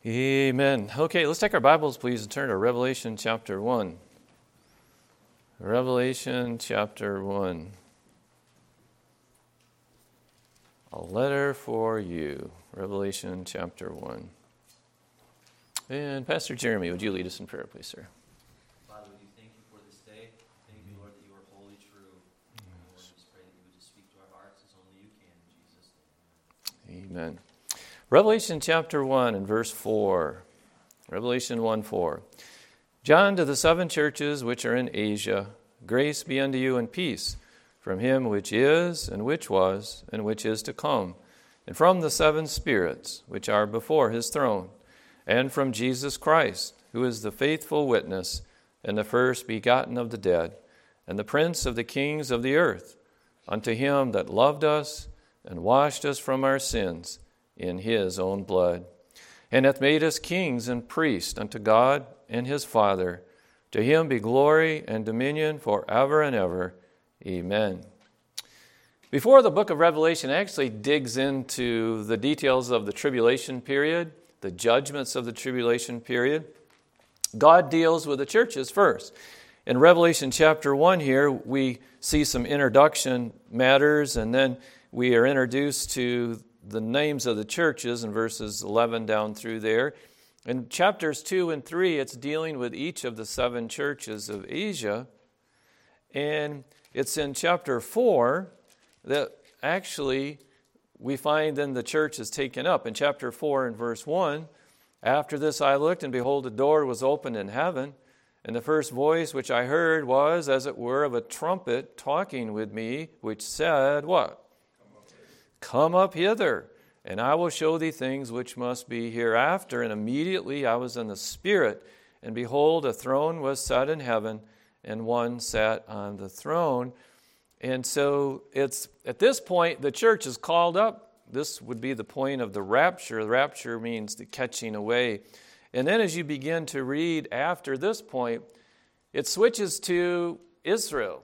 Amen. Okay, let's take our Bibles, please, and turn to Revelation chapter 1. Revelation chapter 1. A letter for you. Revelation chapter 1. And Pastor Jeremy, would you lead us in prayer, please, sir? Father, we do thank you for this day. Thank you, Lord, that you are wholly true. Lord, we just pray that you would just speak to our hearts as only you can, in Jesus' name. Amen. Revelation chapter 1 and verse 4. Revelation 1:4. John, to the seven churches which are in Asia, grace be unto you and peace from him which is, and which was, and which is to come, and from the seven spirits which are before his throne, and from Jesus Christ, who is the faithful witness, and the first begotten of the dead, and the prince of the kings of the earth, unto him that loved us, and washed us from our sins in his own blood, and hath made us kings and priests unto God and his Father. To him be glory and dominion forever and ever. Amen. Before the book of Revelation actually digs into the details of the tribulation period, the judgments of the tribulation period, God deals with the churches first. In Revelation chapter 1 here, we see some introduction matters, and then we are introduced to the names of the churches in verses 11 down through there. In chapters 2 and 3, it's dealing with each of the seven churches of Asia. And it's in chapter 4 that actually we find then the church is taken up. In chapter 4 and verse 1, after this I looked, and behold, a door was opened in heaven, and the first voice which I heard was, as it were, of a trumpet talking with me, which said, what? Come up hither, and I will show thee things which must be hereafter. And immediately I was in the Spirit, and behold, a throne was set in heaven, and one sat on the throne. And so it's at this point the church is called up. This would be the point of the rapture. The rapture means the catching away. And then as you begin to read after this point, it switches to Israel.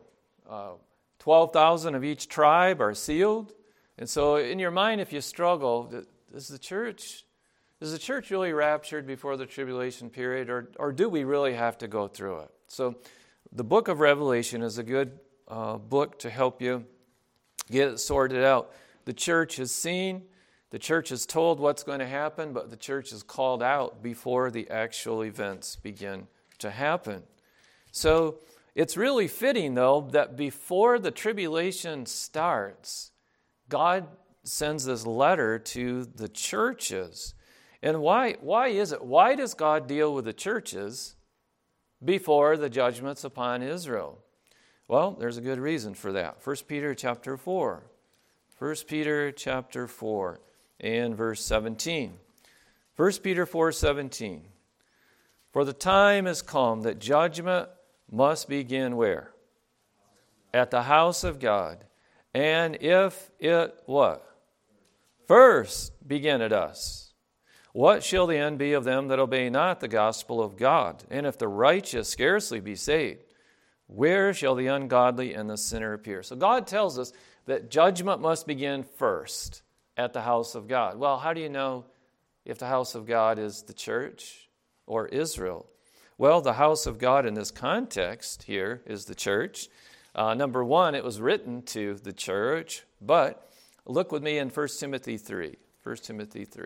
12,000 of each tribe are sealed. And so in your mind, if you struggle, is the church really raptured before the tribulation period, or do we really have to go through it? So the book of Revelation is a good book to help you get it sorted out. The church is seen, the church is told what's going to happen, but the church is called out before the actual events begin to happen. So it's really fitting, though, that before the tribulation starts, God sends this letter to the churches. And why is it? Why does God deal with the churches before the judgments upon Israel? Well, there's a good reason for that. 1 Peter chapter 4. 1 Peter chapter 4 and verse 17. 1 Peter 4:17. For the time is come that judgment must begin where? At the house of God. And if it, what? First begin at us. What shall the end be of them that obey not the gospel of God? And if the righteous scarcely be saved, where shall the ungodly and the sinner appear? So God tells us that judgment must begin first at the house of God. Well, how do you know if the house of God is the church or Israel? Well, the house of God in this context here is the church. Number one, it was written to the church, but look with me in 1 Timothy 3. 1 Timothy 3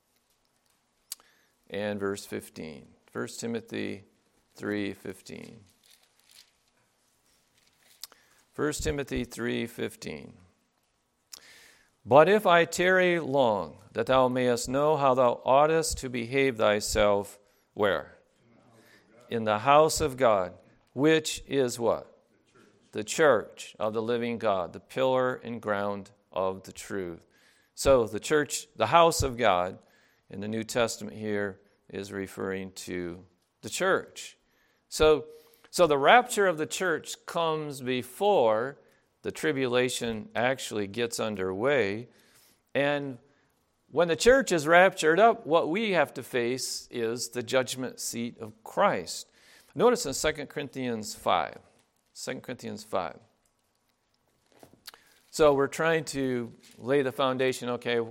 and verse 15. 1 Timothy 3:15. 1 Timothy 3:15. But if I tarry long, that thou mayest know how thou oughtest to behave thyself, where? In the house of God, which is what? The church of the living God, the pillar and ground of the truth. So the church, the house of God, in the New Testament here is referring to the church. So the rapture of the church comes before the tribulation actually gets underway. And when the church is raptured up, what we have to face is the judgment seat of Christ. Notice in 2 Corinthians 5. 2 Corinthians 5. So we're trying to lay the foundation, okay,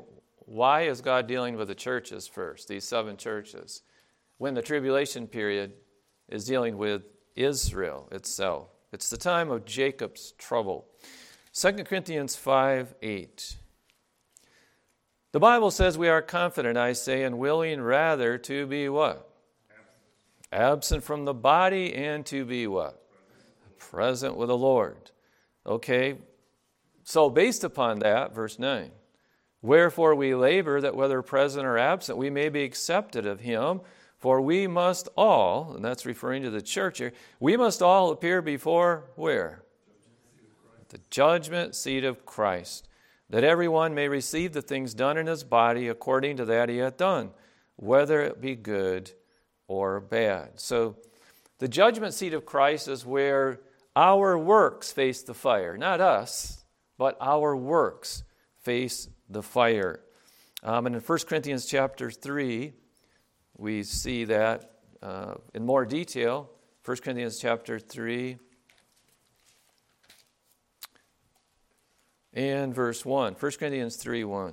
why is God dealing with the churches first, these 7 churches, when the tribulation period is dealing with Israel itself? It's the time of Jacob's trouble. 2 Corinthians 5:8. The Bible says we are confident, I say, and willing rather to be what? Absent from the body, and to be what? Present with the Lord. Okay, so based upon that, verse 9, wherefore we labor that whether present or absent, we may be accepted of him, for we must all, and that's referring to the church here, we must all appear before where? The judgment seat of Christ, that everyone may receive the things done in his body according to that he hath done, whether it be good or bad. So the judgment seat of Christ is where our works face the fire. Not us, but our works face the fire. And in 1 Corinthians chapter 3, we see that in more detail. 1 Corinthians chapter 3 and verse 1. 1 Corinthians 3:1.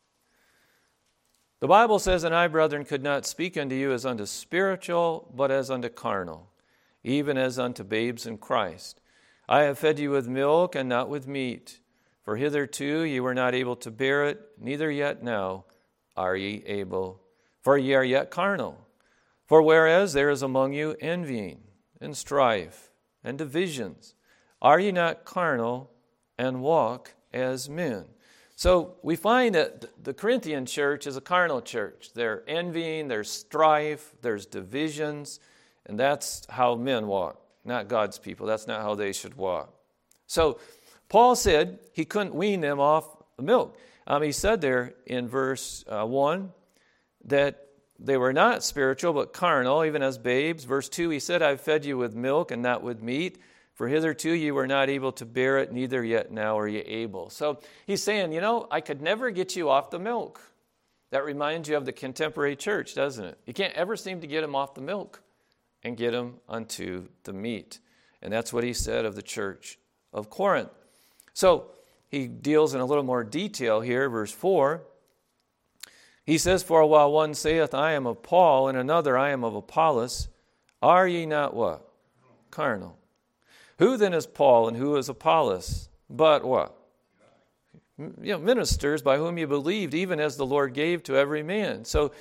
The Bible says, and I, brethren, could not speak unto you as unto spiritual, but as unto carnal, even as unto babes in Christ. I have fed you with milk and not with meat, for hitherto ye were not able to bear it, neither yet now are ye able, for ye are yet carnal. For whereas there is among you envying and strife and divisions, are ye not carnal and walk as men? So we find that the Corinthian church is a carnal church. They're envying, there's strife, there's divisions, and that's how men walk, not God's people. That's not how they should walk. So Paul said he couldn't wean them off the milk. He said there in verse 1 that they were not spiritual but carnal, even as babes. Verse 2, he said, I've fed you with milk and not with meat, for hitherto you were not able to bear it, neither yet now are ye able. So he's saying, I could never get you off the milk. That reminds you of the contemporary church, doesn't it? You can't ever seem to get them off the milk and get them unto the meat. And that's what he said of the church of Corinth. So he deals in a little more detail here, verse 4. He says, for while one saith, I am of Paul, and another, I am of Apollos, are ye not what? Carnal. Who then is Paul and who is Apollos? But what? Ministers by whom you believed, even as the Lord gave to every man. So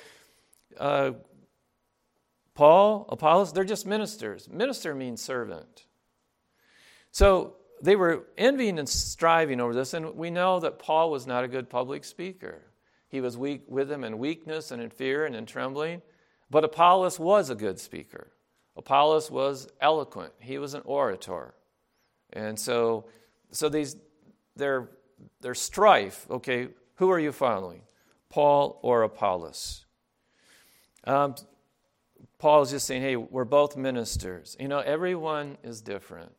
Paul, Apollos, they're just ministers. Minister means servant. So they were envying and striving over this, and we know that Paul was not a good public speaker. He was weak with them in weakness and in fear and in trembling. But Apollos was a good speaker. Apollos was eloquent. He was an orator. And so their strife, okay, who are you following? Paul or Apollos? Paul is just saying, hey, we're both ministers. Everyone is different.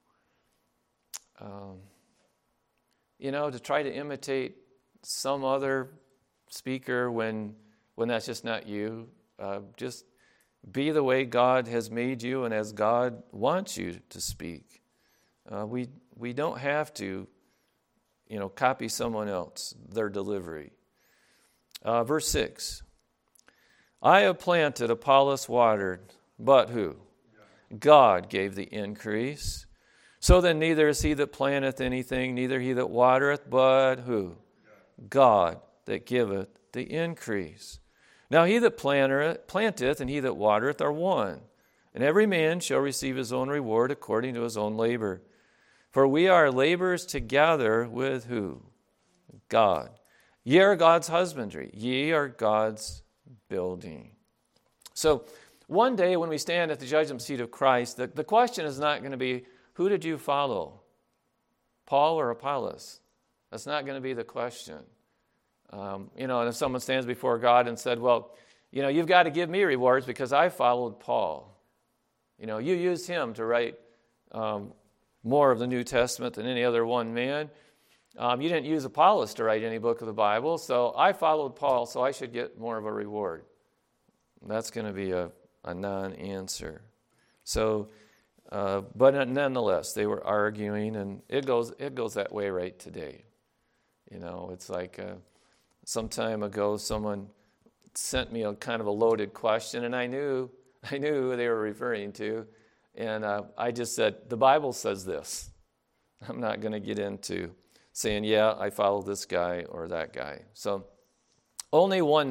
To try to imitate some other speaker when that's just not you, just be the way God has made you and as God wants you to speak. We don't have to, copy someone else, their delivery. Verse 6. I have planted, Apollos watered, but who? God gave the increase. So then neither is he that planteth anything, neither he that watereth, but who? God that giveth the increase. Now he that planteth and he that watereth are one, and every man shall receive his own reward according to his own labor. For we are laborers together with who? God. Ye are God's husbandry. Ye are God's building. So one day when we stand at the judgment seat of Christ, the question is not going to be, who did you follow? Paul or Apollos? That's not going to be the question. And if someone stands before God and said, well, you've got to give me rewards because I followed Paul. You used him to write more of the New Testament than any other one man. You didn't use Apollos to write any book of the Bible, so I followed Paul, so I should get more of a reward. That's going to be a non-answer. So, but nonetheless, they were arguing, and it goes that way right today. It's like some time ago, someone sent me a kind of a loaded question, and I knew who they were referring to. And I just said, the Bible says this. I'm not going to get into saying, yeah, I follow this guy or that guy. So only one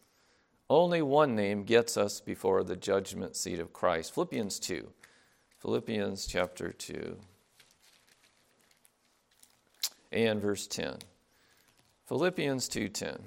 name gets us before the judgment seat of Christ. Philippians chapter 2 and verse 10. Philippians 2:10.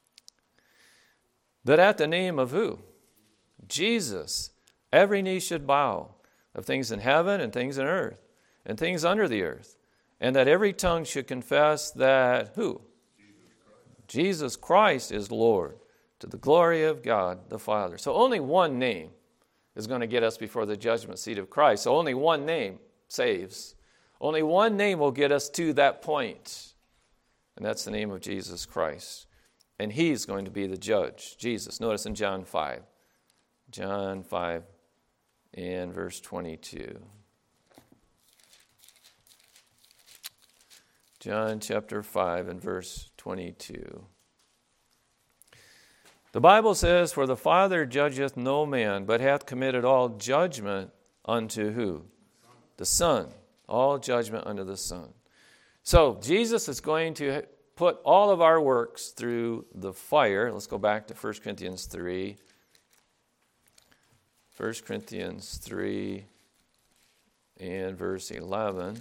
That at the name of who? Jesus, every knee should bow, of things in heaven and things in earth and things under the earth, and that every tongue should confess that who? Jesus Christ is Lord, to the glory of God the Father. So only one name is going to get us before the judgment seat of Christ. So only one name saves. Only one name will get us to that point, and that's the name of Jesus Christ. And he's going to be the judge, Jesus. Notice in John 5 and verse 22. John chapter 5 and verse 22. The Bible says, for the Father judgeth no man, but hath committed all judgment unto who? The Son. All judgment unto the Son. So Jesus is going to put all of our works through the fire. Let's go back to 1 Corinthians 3. 1 Corinthians 3 and verse 11.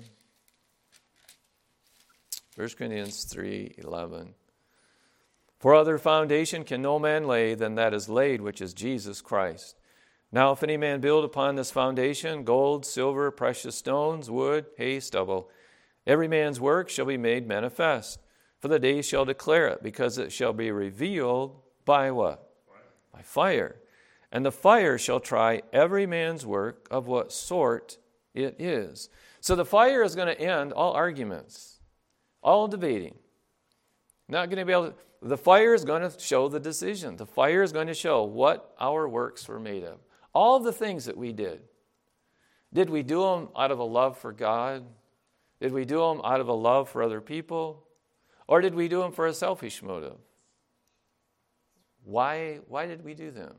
1 Corinthians 3:11. For other foundation can no man lay than that is laid, which is Jesus Christ. Now if any man build upon this foundation, gold, silver, precious stones, wood, hay, stubble, every man's work shall be made manifest. For the day shall declare it, because it shall be revealed by what? By fire. And the fire shall try every man's work of what sort it is. So the fire is going to end all arguments, all debating. Not going to be able to, the fire is going to show the decision. The fire is going to show what our works were made of. All of the things that we did. Did we do them out of a love for God? Did we do them out of a love for other people? Or did we do them for a selfish motive? Why did we do them?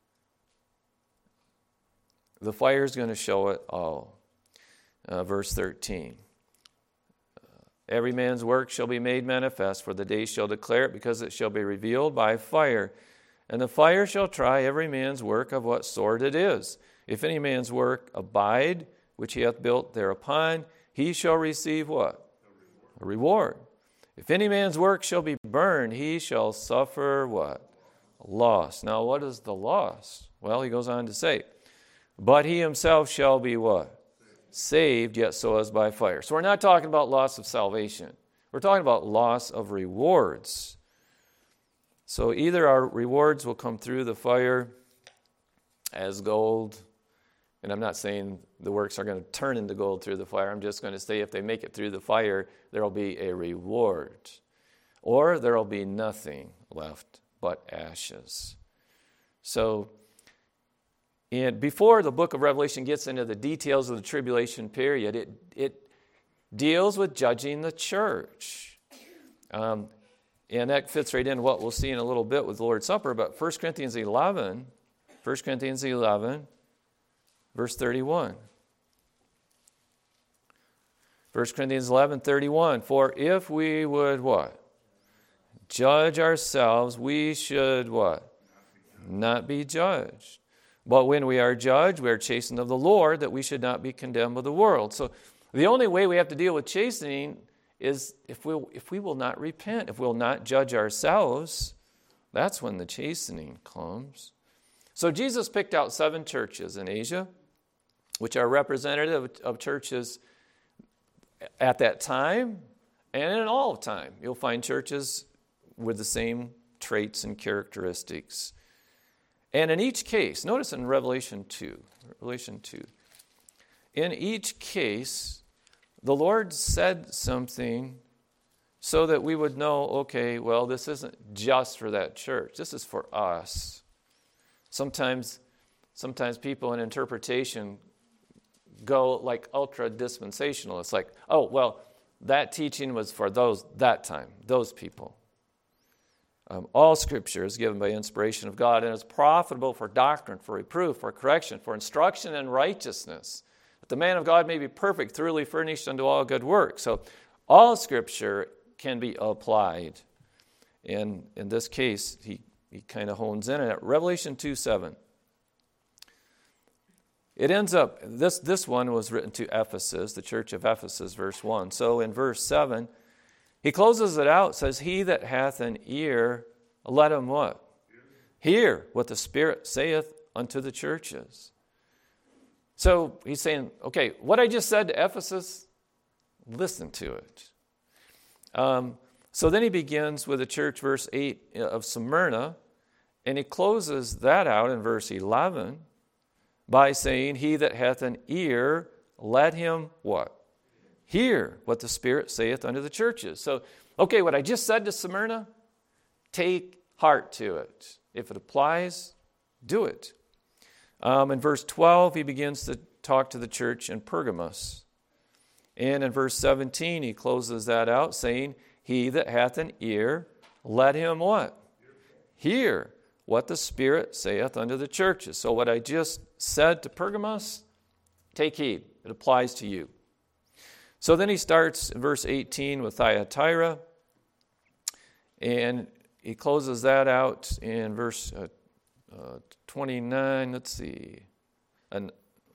The fire is going to show it all. Verse 13. Every man's work shall be made manifest, for the day shall declare it, because it shall be revealed by fire. And the fire shall try every man's work of what sort it is. If any man's work abide, which he hath built thereupon, he shall receive what? A reward. If any man's work shall be burned, he shall suffer what? Loss. Now, what is the loss? Well, he goes on to say, but he himself shall be what? Saved, yet so as by fire. So we're not talking about loss of salvation. We're talking about loss of rewards. So either our rewards will come through the fire as gold, and I'm not saying the works are going to turn into gold through the fire. I'm just going to say if they make it through the fire, there will be a reward. Or there will be nothing left but ashes. So, and before the book of Revelation gets into the details of the tribulation period, it deals with judging the church. And that fits right into what we'll see in a little bit with the Lord's Supper. But 1 Corinthians 11, verse 31. 1 Corinthians 11:31. For if we would what? Judge ourselves, we should what? Not be judged. But when we are judged, we are chastened of the Lord, that we should not be condemned of the world. So the only way we have to deal with chastening is if we will not repent, if we will not judge ourselves, that's when the chastening comes. So Jesus picked out 7 churches in Asia, which are representative of churches at that time and in all of time. You'll find churches with the same traits and characteristics. And in each case, notice in Revelation 2, in each case, the Lord said something so that we would know, okay, well, this isn't just for that church. This is for us. Sometimes people in interpretation go like ultra-dispensational. It's like, oh, well, that teaching was for those people. All Scripture is given by inspiration of God and is profitable for doctrine, for reproof, for correction, for instruction in righteousness, that the man of God may be perfect, thoroughly furnished unto all good work. So all Scripture can be applied. And in this case, he kind of hones in on it. Revelation 2:7. It ends up, this one was written to Ephesus, the church of Ephesus, verse 1. So in verse 7, he closes it out, says, he that hath an ear, let him what? Hear what the Spirit saith unto the churches. So he's saying, okay, what I just said to Ephesus, listen to it. So then he begins with the church, verse 8 of Smyrna, and he closes that out in verse 11 by saying, he that hath an ear, let him what? Hear what the Spirit saith unto the churches. So, okay, what I just said to Smyrna, take heart to it. If it applies, do it. In verse 12, he begins to talk to the church in Pergamos. And in verse 17, he closes that out saying, he that hath an ear, let him what? Hear what the Spirit saith unto the churches. So what I just said to Pergamos, take heed. It applies to you. So then he starts in verse 18 with Thyatira, and he closes that out in verse 29. Let's see. And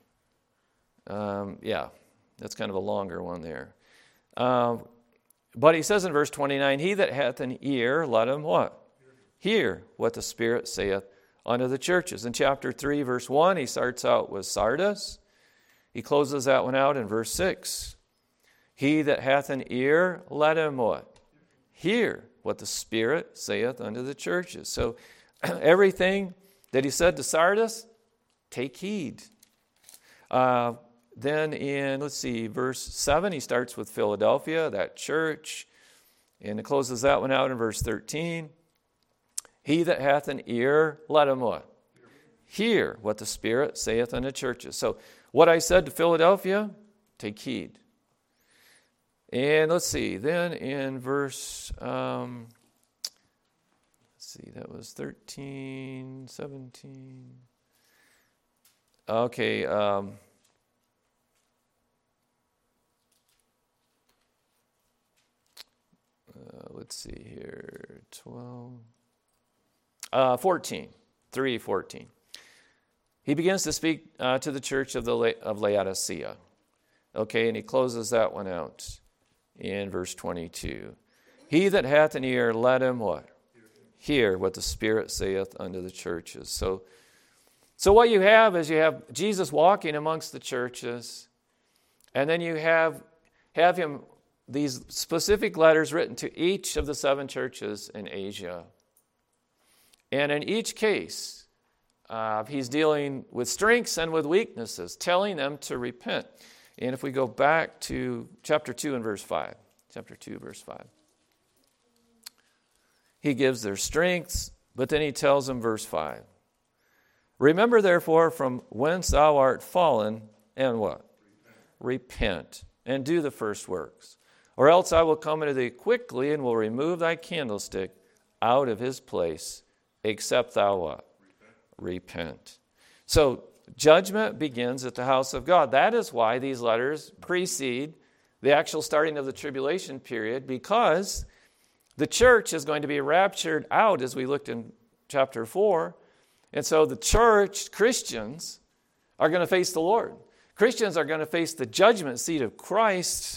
that's kind of a longer one there. But he says in verse 29, he that hath an ear, let him what? Hear what the Spirit saith unto the churches. In chapter 3, verse 1, he starts out with Sardis. He closes that one out in verse 6. He that hath an ear, let him what? Hear what the Spirit saith unto the churches. So everything that he said to Sardis, take heed. Then in, verse 7, he starts with Philadelphia, that church, and it closes that one out in verse 13. He that hath an ear, let him what? Hear what the Spirit saith unto churches. So what I said to Philadelphia, take heed. And then in verse, that was 13, 17. Okay, let's see here, 12. 14, 3:14. He begins to speak to the church of Laodicea. Okay, and he closes that one out in verse 22. He that hath an ear, let him what? Hear what the Spirit saith unto the churches. So what you have is you have Jesus walking amongst the churches, and then you have him, these specific letters written to each of the 7 churches in Asia. And in each case, he's dealing with strengths and with weaknesses, telling them to repent. And if we go back to chapter 2 and verse 5, he gives their strengths, but then he tells them, verse 5, remember therefore from whence thou art fallen, and what? Repent, and do the first works. Or else I will come unto thee quickly, and will remove thy candlestick out of his place, except thou what? Repent. So judgment begins at the house of God. That is why these letters precede the actual starting of the tribulation period, because the church is going to be raptured out, as we looked in chapter 4. And so the church, Christians, are going to face the Lord. Christians are going to face the judgment seat of Christ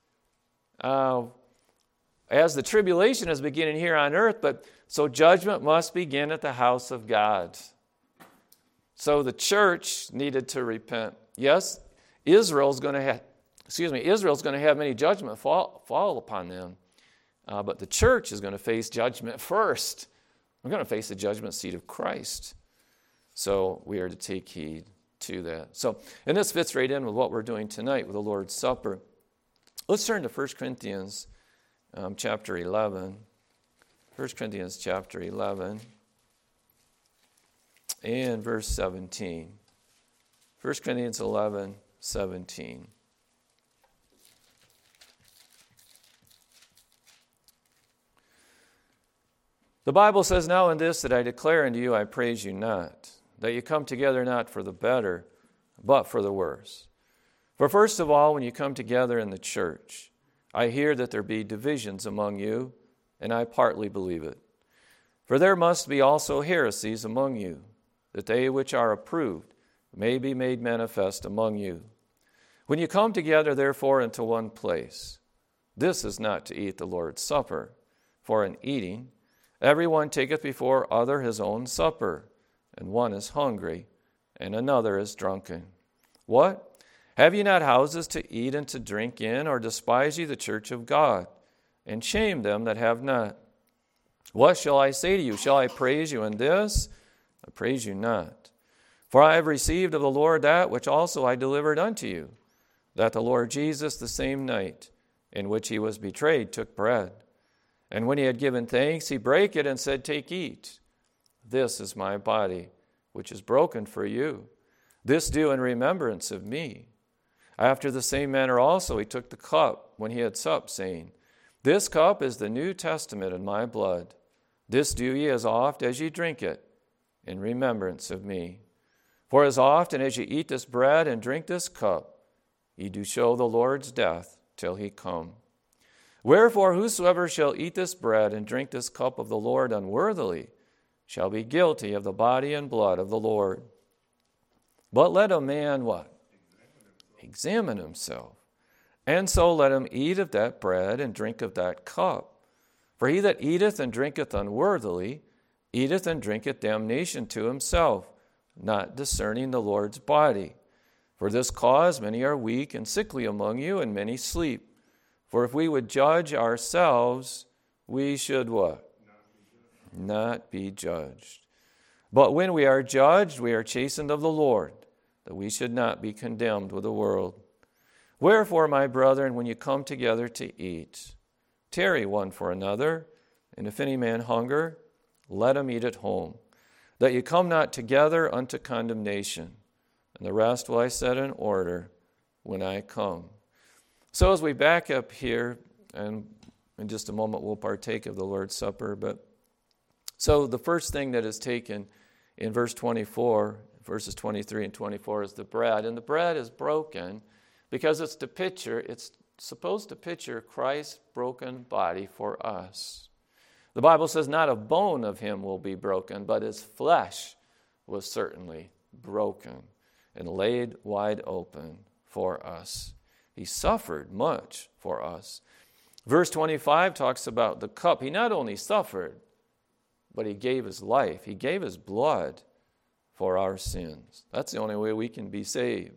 as the tribulation is beginning here on earth, but so judgment must begin at the house of God. So the church needed to repent. Yes, Israel's going to have many judgment fall upon them, but the church is going to face judgment first. We're going to face the judgment seat of Christ. So we are to take heed to that. So, and this fits right in with what we're doing tonight with the Lord's Supper. Let's turn to 1 Corinthians chapter 11. 1 Corinthians chapter 11 and verse 17. 1 Corinthians 11, 17. The Bible says, now in this that I declare unto you, I praise you not, that you come together not for the better, but for the worse. For first of all, when you come together in the church, I hear that there be divisions among you, and I partly believe it. For there must be also heresies among you, that they which are approved may be made manifest among you. When you come together, therefore, into one place, this is not to eat the Lord's Supper, for in eating, every one taketh before other his own supper, and one is hungry, and another is drunken. What? Have ye not houses to eat and to drink in, or despise ye the church of God, and shame them that have not? What shall I say to you? Shall I praise you in this? I praise you not. For I have received of the Lord that which also I delivered unto you, that the Lord Jesus, the same night in which he was betrayed, took bread. And when he had given thanks, he brake it and said, Take, eat. This is my body, which is broken for you. This do in remembrance of me. After the same manner also he took the cup when he had supped, saying, This cup is the New Testament in my blood. This do ye as oft as ye drink it, in remembrance of me. For as often as ye eat this bread and drink this cup, ye do show the Lord's death till he come. Wherefore whosoever shall eat this bread and drink this cup of the Lord unworthily shall be guilty of the body and blood of the Lord. But let a man what? Examine himself. And so let him eat of that bread and drink of that cup. For he that eateth and drinketh unworthily eateth and drinketh damnation to himself, not discerning the Lord's body. For this cause many are weak and sickly among you, and many sleep. For if we would judge ourselves, we should what? Not be judged. But when we are judged, we are chastened of the Lord, that we should not be condemned with the world. Wherefore, my brethren, when you come together to eat, tarry one for another, and if any man hunger, let him eat at home, that you come not together unto condemnation. And the rest will I set in order when I come. So as we back up here, and in just a moment we'll partake of the Lord's Supper, so the first thing that is taken in verse 24, verses 23 and 24 is the bread. And the bread is broken because it's supposed to picture Christ's broken body for us. The Bible says not a bone of him will be broken, but his flesh was certainly broken and laid wide open for us. He suffered much for us. Verse 25 talks about the cup. He not only suffered, but he gave his life. He gave his blood for our sins. That's the only way we can be saved.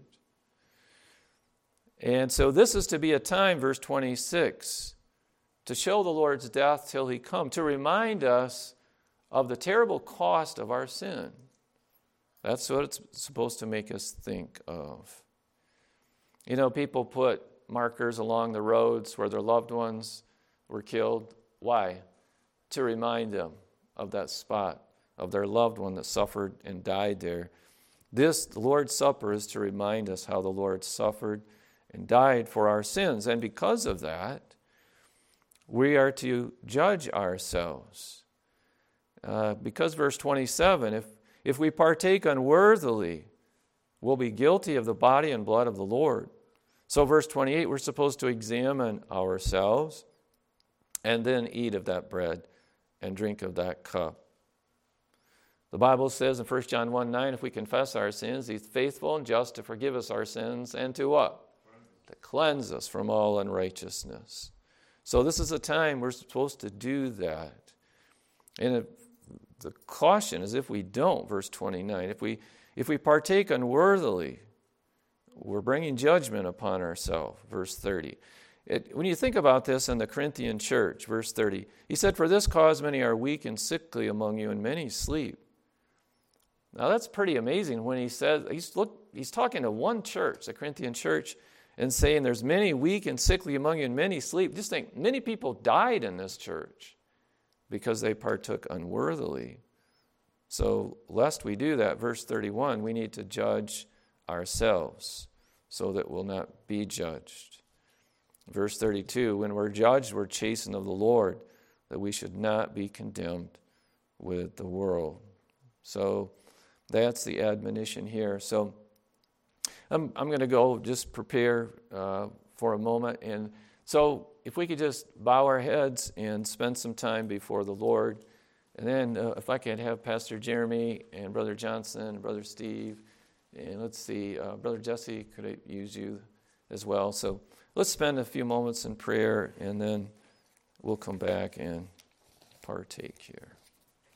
And so this is to be a time, verse 26, to show the Lord's death till he come, to remind us of the terrible cost of our sin. That's what it's supposed to make us think of. You know, people put markers along the roads where their loved ones were killed. Why? To remind them of that spot, of their loved one that suffered and died there. The Lord's Supper is to remind us how the Lord suffered and died for our sins. And because of that, we are to judge ourselves. Because verse 27, if we partake unworthily, we'll be guilty of the body and blood of the Lord. So verse 28, we're supposed to examine ourselves and then eat of that bread and drink of that cup. The Bible says in 1 John 1:9, if we confess our sins, he's faithful and just to forgive us our sins and to what? To cleanse us from all unrighteousness. So this is a time we're supposed to do that. And the caution is if we don't, verse 29, if we partake unworthily, we're bringing judgment upon ourselves, verse 30. When you think about this in the Corinthian church, verse 30, he said, for this cause many are weak and sickly among you, and many sleep. Now that's pretty amazing when he says, he's talking to one church, the Corinthian church, and saying there's many weak and sickly among you, and many sleep. Just think, many people died in this church because they partook unworthily. So lest we do that, verse 31, we need to judge ourselves so that we'll not be judged. Verse 32, when we're judged, we're chastened of the Lord, that we should not be condemned with the world. So that's the admonition here. So I'm going to go just prepare for a moment. And so if we could just bow our heads and spend some time before the Lord. And then if I could have Pastor Jeremy and Brother Johnson and Brother Steve, and let's see, Brother Jesse, could I use you as well? So let's spend a few moments in prayer, and then we'll come back and partake here.